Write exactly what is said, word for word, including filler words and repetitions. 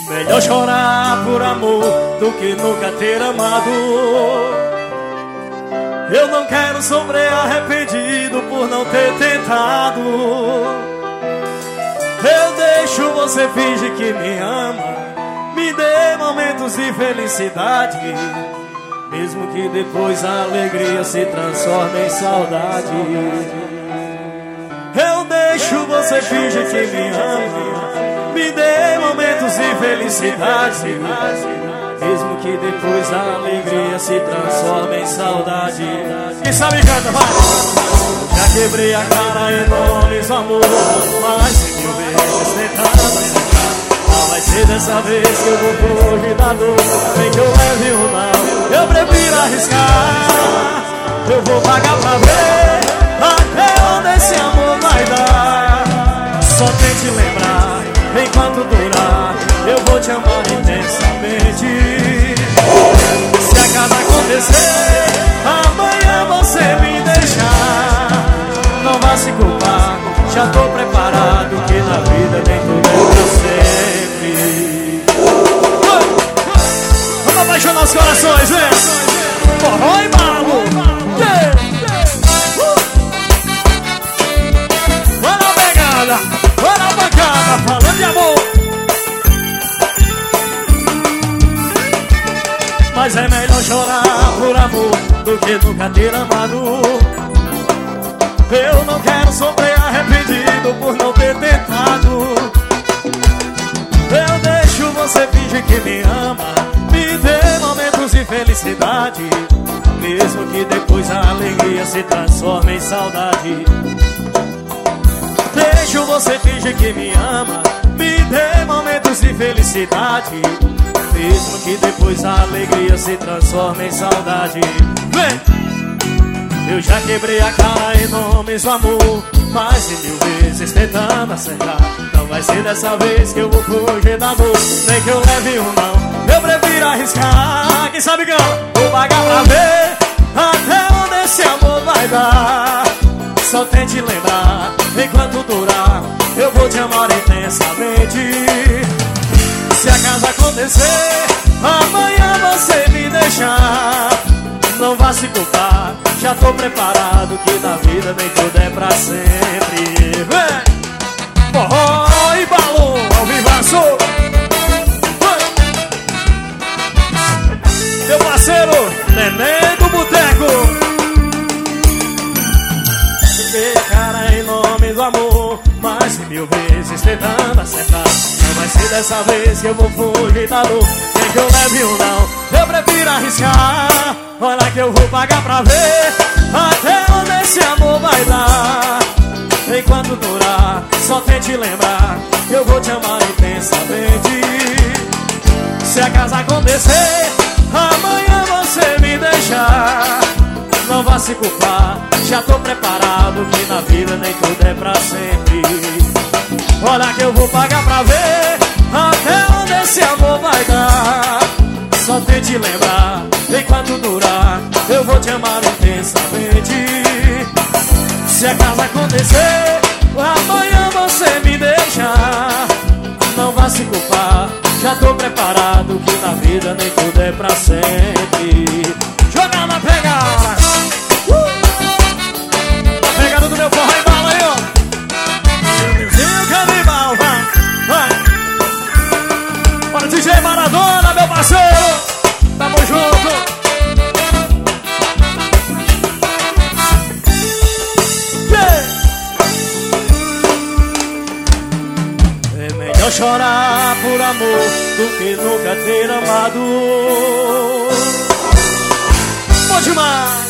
Melhor chorar por amor do que nunca ter amado. Eu não quero sofrer arrependido por não ter tentado. Eu deixo você fingir que me ama, me dê momentos de felicidade, mesmo que depois a alegria se transforme em saudade. Eu deixo você fingir que me ama, me dê momentos de felicidade, mesmo que depois a alegria se transforme em saudade. Quem sabe canta, vai! Já quebrei a cara em nome do amor, mas se mil vezes tentando. Não vai ser dessa vez que eu vou fugir da dor, nem que eu leve um não. Eu prefiro arriscar, eu vou pagar pra ver até onde esse amor vai dar. Só tente lembrar, enquanto durar, eu vou te amar intensamente. Se acaso acontecer, amanhã você me deixar, não vá se culpar, já tô preparado, que na vida nem tudo é pra sempre. Vamos apaixonar os corações, né? Forró e balo, yeah. Vai na pegada, vai na bancada, falando de amor. Mas é melhor chorar por amor do que nunca ter amado. Eu não quero sofrer arrependido por não ter tentado. Eu deixo você fingir que me ama, me dê momentos de felicidade, mesmo que depois a alegria se transforme em saudade. Deixo você fingir que me ama, me dê momentos de felicidade, mesmo que depois a alegria se transforme em saudade. Vem! Eu já quebrei a cara em nome do amor, mais de mil vezes tentando acertar. Não vai ser dessa vez que eu vou fugir da dor, nem que eu leve um não. Eu prefiro arriscar, quem sabe ganha. Vou pagar pra ver até onde esse amor vai dar. Só tente lembrar, enquanto durar, eu vou te amar intensamente. Se acaso acontecer, amanhã você me deixar, não vá se culpar, já tô preparado, que na vida nem tudo é pra sempre. Vem! Forró e balão, ao vivaço. Meu parceiro, Neném do Boteco. Fiquei cara em nome do amor, mais de mil vezes tentando acertar. Não vai ser dessa vez que eu vou fugir da dor, nem que eu leve um não. Eu prefiro arriscar, olha que eu vou pagar pra ver até onde esse amor vai dar. Enquanto durar, só tente lembrar, eu vou te amar intensamente. Se acaso acontecer, amanhã você me deixar, não vá se culpar, já tô preparado, que na vida nem tudo é pra sempre. Olha que eu vou pagar pra ver até onde esse amor vai dar. Só tente lembrar, enquanto durar, eu vou te amar intensamente. Se acaso acontecer, amanhã você me deixar, não vá se culpar, já tô preparado, que na vida nem tudo é pra sempre. Joga na pegada, uh! Na pegada do meu forró e bala aí, ó. Silviozinho Canibal, vai, vai. Bora D J Maradona, meu parceiro, tamo junto. É melhor chorar por amor do que nunca ter amado. Bom demais!